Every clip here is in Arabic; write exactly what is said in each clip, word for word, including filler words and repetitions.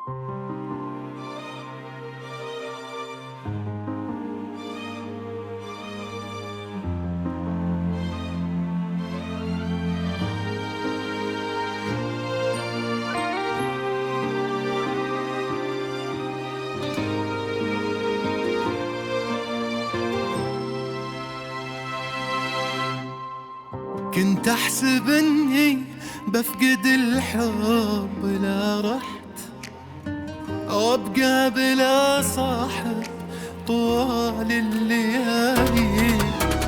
كنت أحسب إني بفقد الحب لا رحت، وأبقى بلا صاحب طوال الليالي.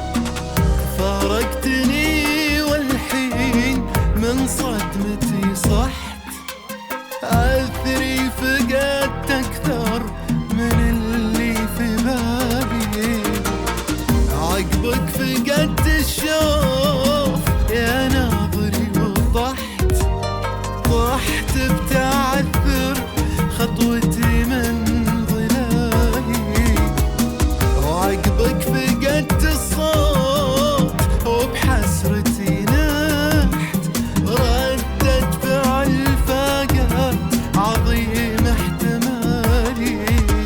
فارقتني والحين من صدمتي صحت، أثري فقدت أكثر من اللي في بالي. عقبك فقدت الشوف يا ناظري وضحت، طحت بتعثر خطوتي من ظلالي. وعقبك فقدت الصوت وبحسرتي نحت، ردت فعل فقد عظيم احتمالي.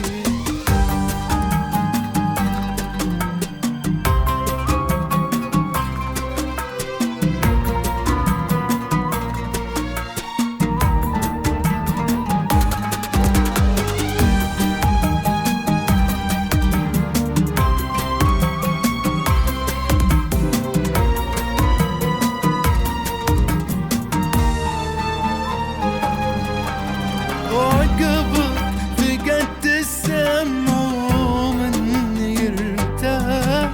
وعقبك فقدت السمع ومني ارتحت،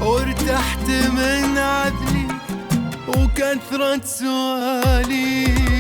وارتحت من عذلي وكثرة سؤالي.